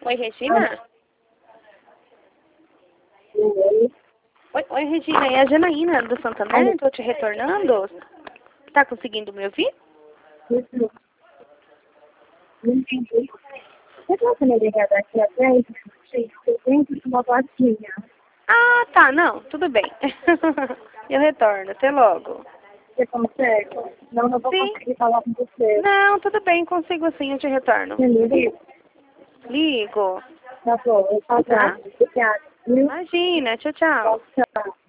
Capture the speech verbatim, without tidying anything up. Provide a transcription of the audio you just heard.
Oi, Regina? Oi. Oi, oi, Regina, é a Janaína do Santander, estou te retornando. Tá conseguindo me ouvir? Isso. Não entendi. Você pode me ligar daqui a dez minutos? Eu tenho que tomar vacina. Ah, tá, não, tudo bem. Eu retorno, até logo. Você consegue? Não, não vou Sim. conseguir falar com você. Não, tudo bem, consigo sim, eu te retorno. Você me liga? Ligo. Tá bom, eu falo. Tá. Obrigada. Viu? Imagina, tchau, tchau. Tchau.